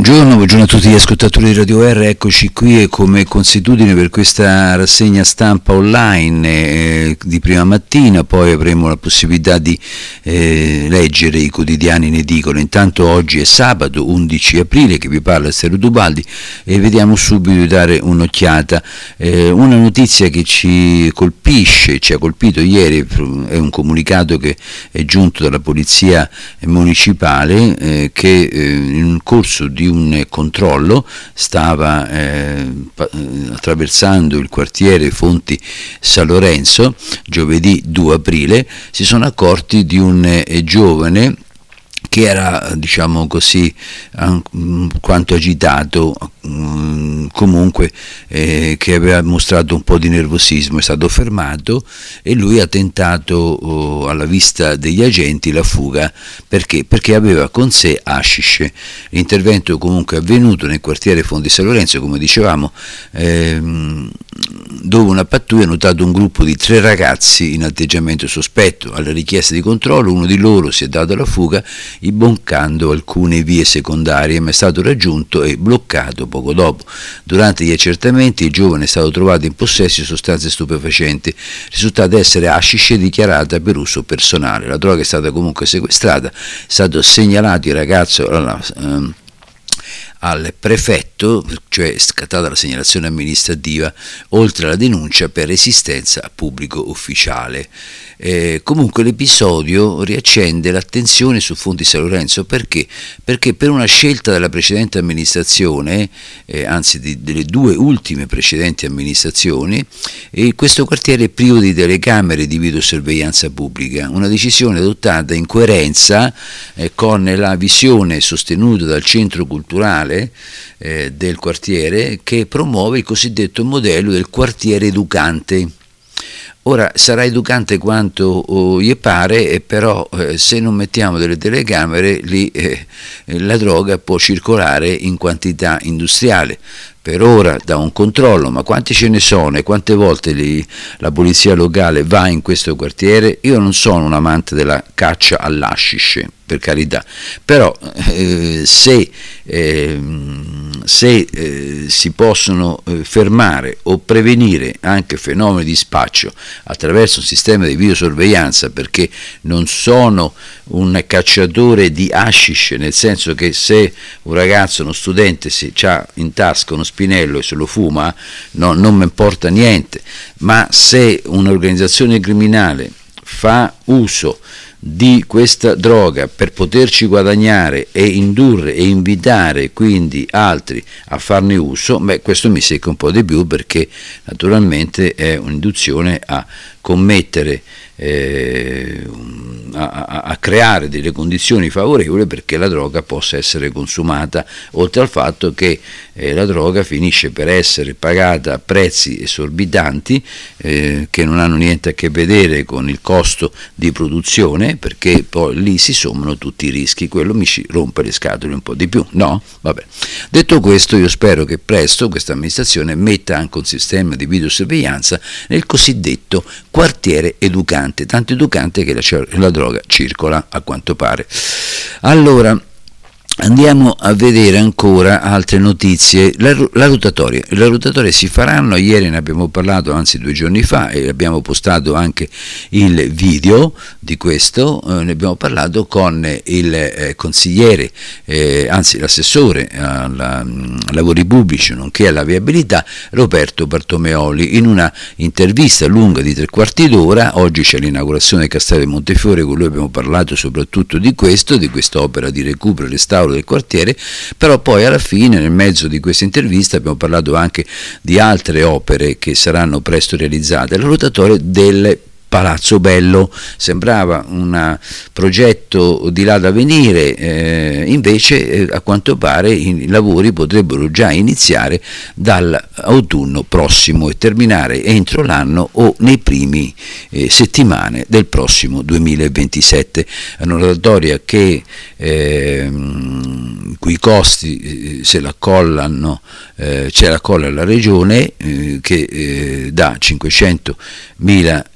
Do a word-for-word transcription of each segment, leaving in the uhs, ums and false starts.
Buongiorno, buongiorno a tutti gli ascoltatori di Radio R, eccoci qui e come consuetudine per questa rassegna stampa online eh, di prima mattina, poi avremo la possibilità di eh, leggere i quotidiani in edicola. Intanto oggi è sabato undici aprile, che vi parla Stero Dubaldi, e vediamo subito di dare un'occhiata. Eh, una notizia che ci colpisce, ci ha colpito ieri, è un comunicato che è giunto dalla Polizia Municipale eh, che eh, in corso di un controllo stava eh, attraversando il quartiere Fonti San Lorenzo giovedì due aprile, si sono accorti di un eh, giovane che era, diciamo così, quanto agitato, comunque eh, che aveva mostrato un po' di nervosismo. È stato fermato e lui ha tentato oh, alla vista degli agenti la fuga. Perché? Perché aveva con sé hashish. L'intervento comunque è avvenuto nel quartiere Fonti San Lorenzo, come dicevamo, ehm, dove una pattuglia ha notato un gruppo di tre ragazzi in atteggiamento sospetto. Alla richiesta di controllo uno di loro si è dato alla fuga imboccando alcune vie secondarie, ma è stato raggiunto e bloccato poco dopo. Durante gli accertamenti il giovane è stato trovato in possesso di sostanze stupefacenti, risultata essere hashish dichiarata per uso personale. La droga è stata comunque sequestrata, è stato segnalato il ragazzo alla, ehm, al prefetto, cioè scattata la segnalazione amministrativa, oltre alla denuncia per resistenza a pubblico ufficiale. Eh, comunque l'episodio riaccende l'attenzione su Fonti San Lorenzo. Perché? Perché per una scelta della precedente amministrazione, eh, anzi di, delle due ultime precedenti amministrazioni, eh, questo quartiere è privo di telecamere di videosorveglianza pubblica, una decisione adottata in coerenza eh, con la visione sostenuta dal centro culturale eh, del quartiere, che promuove il cosiddetto modello del quartiere educante. Ora sarà educante quanto oh, gli pare, e però eh, se non mettiamo delle telecamere lì eh, la droga può circolare in quantità industriale. Per ora da un controllo, ma quanti ce ne sono e quante volte li, la polizia locale va in questo quartiere? Io non sono un amante della caccia all'hashish, per carità, però eh, se, eh, se eh, si possono eh, fermare o prevenire anche fenomeni di spaccio attraverso un sistema di videosorveglianza, perché non sono un cacciatore di hashish, nel senso che se un ragazzo, uno studente, si ha in tasca uno spinello e se lo fuma, no, non mi importa niente, ma se un'organizzazione criminale fa uso di questa droga per poterci guadagnare e indurre e invitare quindi altri a farne uso, beh, questo mi secca un po' di più, perché naturalmente è un'induzione a commettere eh, a, a, a creare delle condizioni favorevoli perché la droga possa essere consumata, oltre al fatto che eh, la droga finisce per essere pagata a prezzi esorbitanti eh, che non hanno niente a che vedere con il costo di produzione, perché poi lì si sommano tutti i rischi. Quello mi ci rompe le scatole un po' di più, no? Vabbè. Detto questo, io spero che presto questa amministrazione metta anche un sistema di videosorveglianza nel cosiddetto quartiere educante, tanto educante che la, la droga circola, a quanto pare. Allora, andiamo a vedere ancora altre notizie. La, la rotatoria. Le rotatorie si faranno, ieri ne abbiamo parlato, anzi due giorni fa, e abbiamo postato anche il video di questo. Eh, ne abbiamo parlato con il eh, consigliere, eh, anzi l'assessore alla, a lavori pubblici nonché alla viabilità, Roberto Bartomeoli, in una intervista lunga di tre quarti d'ora. Oggi c'è l'inaugurazione del Castello di Montefiore, con lui abbiamo parlato soprattutto di questo, di quest'opera di recupero e restauro del quartiere, però poi alla fine, nel mezzo di questa intervista, abbiamo parlato anche di altre opere che saranno presto realizzate. La rotatoria del Palazzo Bello sembrava un progetto di là da venire, eh, invece eh, a quanto pare i lavori potrebbero già iniziare dall'autunno prossimo e terminare entro l'anno o nei primi eh, settimane del prossimo duemilaventisette. È una rotatoria che eh, cui costi eh, se la collano eh, ce la colla la regione, eh, che eh, dà cinquecentomila euro,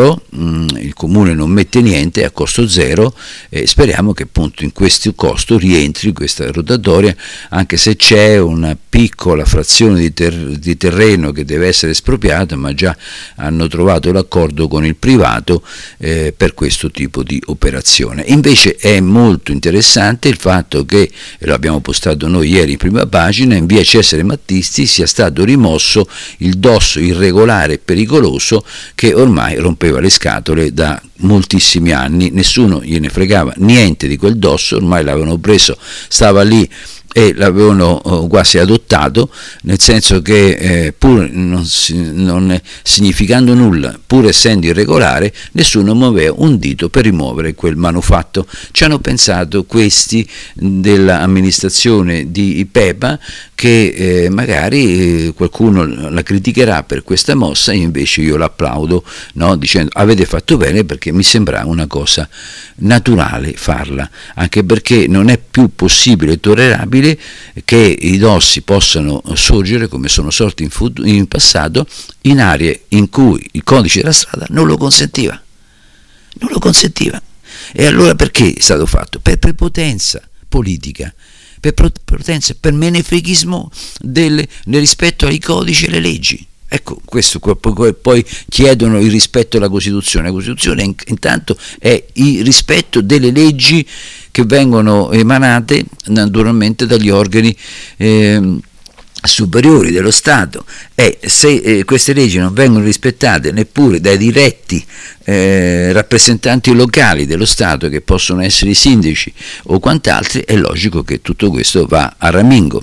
zero, mh, il comune non mette niente, a costo zero, e speriamo che appunto in questo costo rientri questa rotatoria, anche se c'è una piccola frazione di, ter- di terreno che deve essere espropriata, ma già hanno trovato l'accordo con il privato eh, per questo tipo di operazione. Invece è molto interessante il fatto che, e lo abbiamo postato noi ieri in prima pagina, in via Cesare Mattisti sia stato rimosso il dosso irregolare e pericoloso che ormai rompeva le scatole da moltissimi anni, nessuno gliene fregava niente di quel dosso, ormai l'avevano preso, stava lì e l'avevano oh, quasi adottato, nel senso che eh, pur non, non significando nulla, pur essendo irregolare, nessuno muoveva un dito per rimuovere quel manufatto. Ci hanno pensato questi dell'amministrazione di Pepa, che eh, magari eh, qualcuno la criticherà per questa mossa, e invece io l'applaudo, no? Dicendo avete fatto bene, perché mi sembra una cosa naturale farla, anche perché non è più possibile e tollerabile che i dossi possano sorgere, come sono sorti in, fut- in passato, in aree in cui il codice della strada non lo consentiva, non lo consentiva. E allora perché è stato fatto? Per prepotenza politica, per prepotenza, per menefreghismo del, nel rispetto ai codici e alle leggi. Ecco, questo poi chiedono il rispetto alla Costituzione. La Costituzione intanto è il rispetto delle leggi che vengono emanate naturalmente dagli organi eh, superiori dello Stato, e se eh, queste leggi non vengono rispettate neppure dai diretti eh, rappresentanti locali dello Stato, che possono essere i sindaci o quant'altri, è logico che tutto questo va a ramingo.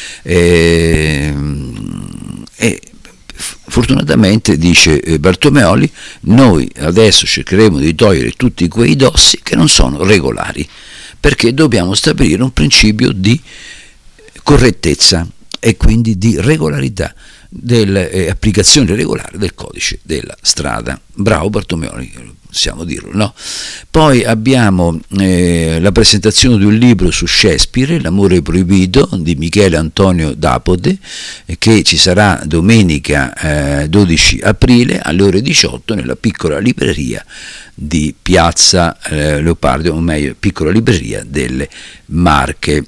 Eh, e fortunatamente, dice Bartomeoli, noi adesso cercheremo di togliere tutti quei dossi che non sono regolari, perché dobbiamo stabilire un principio di correttezza e quindi di regolarità, dell'applicazione regolare del codice della strada. Bravo Bartomeoli, possiamo dirlo, no? Poi abbiamo eh, la presentazione di un libro su Shakespeare, L'amore proibito, di Michele Antonio D'Apode, eh, che ci sarà domenica eh, dodici aprile alle ore diciotto nella piccola libreria di Piazza eh, Leopardi, o meglio piccola libreria delle Marche.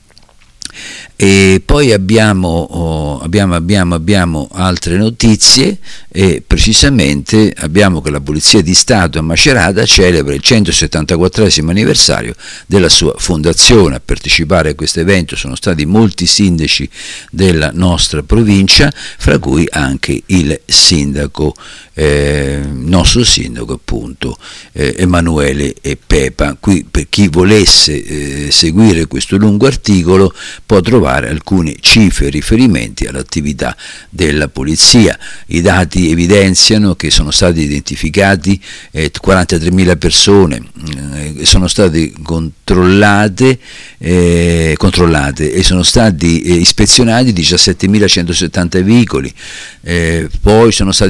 E poi abbiamo, oh, abbiamo, abbiamo, abbiamo altre notizie, e precisamente abbiamo che la Polizia di Stato a Macerata celebra il centosettantaquattresimo anniversario della sua fondazione. A partecipare a questo evento sono stati molti sindaci della nostra provincia, fra cui anche il sindaco, eh, nostro sindaco appunto, eh, Emanuele Pepa. Qui, per chi volesse eh, seguire questo lungo articolo, può trovare alcune cifre e riferimenti all'attività della polizia. I dati evidenziano che sono state identificati eh, quarantatremila persone, eh, sono state controllate, eh, controllate e sono stati eh, ispezionati diciassettemilacentosettanta veicoli, eh, poi sono state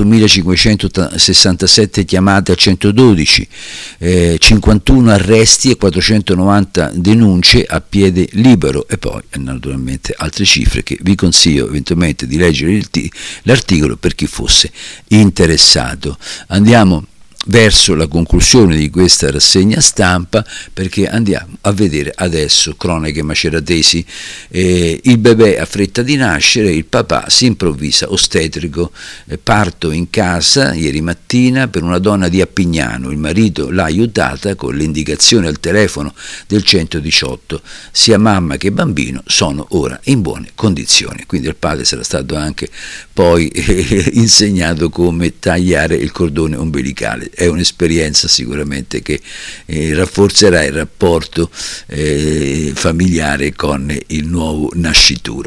diciottomilacinquecentosessantasette chiamate a centododici, eh, cinquantuno arresti e quattrocentonovanta denunce a piede libero, e poi naturalmente altre cifre che vi consiglio eventualmente di leggere l'articolo per chi fosse interessato. Andiamo verso la conclusione di questa rassegna stampa, perché andiamo a vedere adesso cronache maceratesi. Eh, il bebè ha fretta di nascere, il papà si improvvisa ostetrico. Eh, parto in casa ieri mattina per una donna di Appignano, il marito l'ha aiutata con le indicazioni al telefono del centodiciotto, sia mamma che bambino sono ora in buone condizioni. Quindi al padre sarà stato anche poi eh, insegnato come tagliare il cordone ombelicale. È un'esperienza sicuramente che eh, rafforzerà il rapporto eh, familiare con il nuovo nascituro.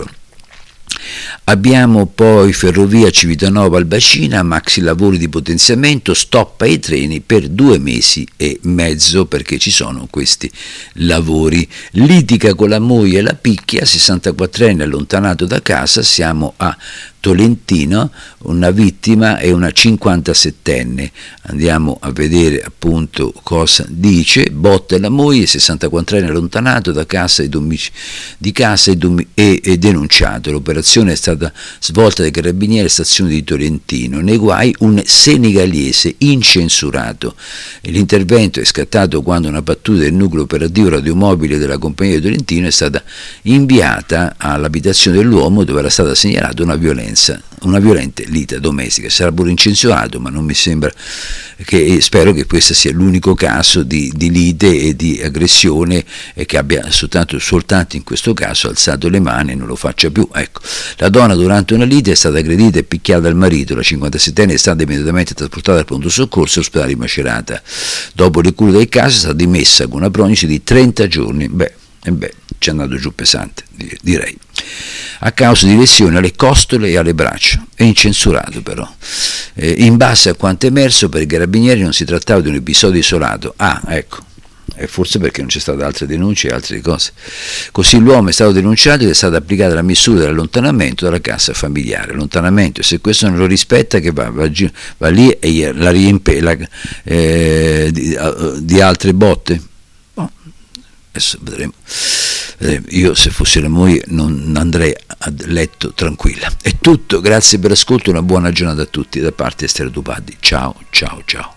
Abbiamo poi Ferrovia Civitanova Albacina, maxi lavori di potenziamento, stop ai treni per due mesi e mezzo perché ci sono questi lavori. Litiga con la moglie e la picchia, sessantaquattrenne allontanato da casa, siamo a Tolentino, una vittima è una cinquantasettenne. Andiamo a vedere appunto cosa dice. Botta la moglie, sessantaquattro anni, allontanato da casa e domic- di casa e, dom- e, e denunciato. L'operazione è stata svolta dai carabinieri stazione di Tolentino. Nei guai un senegalese incensurato. L'intervento è scattato quando una pattuglia del nucleo operativo radiomobile della compagnia di Tolentino è stata inviata all'abitazione dell'uomo, dove era stata segnalata una violenza, una violenta lite domestica. Sarà pure incensurato, ma non mi sembra che, spero che questo sia l'unico caso di, di lite e di aggressione, e che abbia soltanto, soltanto in questo caso alzato le mani e non lo faccia più. Ecco, la donna durante una lite è stata aggredita e picchiata dal marito. La cinquantasettenne è stata immediatamente trasportata al pronto soccorso all'ospedale di Macerata. Dopo le cure del caso è stata dimessa con una prognosi di trenta giorni. Beh, e beh, ci è andato giù pesante, direi, a causa di lesioni alle costole e alle braccia. È incensurato però. Eh, in base a quanto emerso, per i carabinieri non si trattava di un episodio isolato. Ah, ecco, e forse perché non c'è stata altre denunce e altre cose. Così l'uomo è stato denunciato ed è stata applicata la misura dell'allontanamento dalla casa familiare. Allontanamento, e se questo non lo rispetta, che va, va, va lì e la riempie la, eh, di, di altre botte. Boh, adesso vedremo. Io, se fossi la moglie, non andrei a letto tranquilla. È tutto, grazie per l'ascolto, una buona giornata a tutti da parte di Estero Tupati. Ciao, ciao, ciao.